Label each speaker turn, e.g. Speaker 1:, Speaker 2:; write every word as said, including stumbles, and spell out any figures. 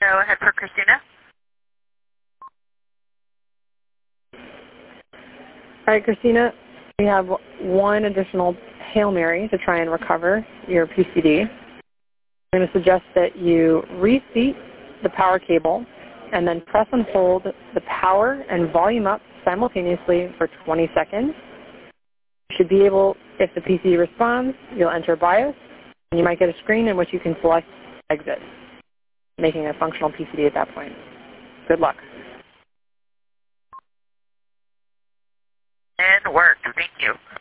Speaker 1: Go ahead for Christina.
Speaker 2: All right, Christina, we have one additional Hail Mary to try and recover your P C D. I'm going to suggest that you reseat the power cable and then press and hold the power and volume up simultaneously for twenty seconds. You should be able, if the P C D responds, you'll enter BIOS, and you might get a screen in which you can select Exit, making a functional P C D at that point. Good luck.
Speaker 1: And work. Thank you.